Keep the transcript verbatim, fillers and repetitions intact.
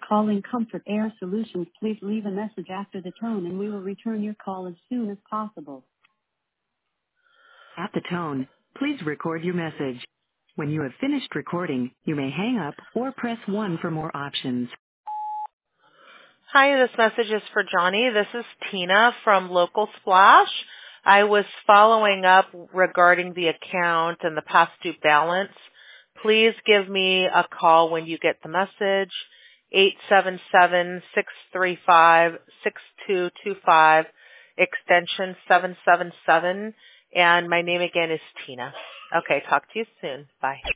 calling Comfort Air Solutions. Please leave a message after the tone and we will return your call as soon as possible. At the tone, please record your message. When you have finished recording, you may hang up or press one for more options. Hi, this message is for Johnny. This is Tina from Local Splash. I was following up regarding the account and the past due balance. Please give me a call when you get the message, eight seven seven, six three five, six two two five, extension seven seven seven, and my name again is Tina. Okay, talk to you soon. Bye.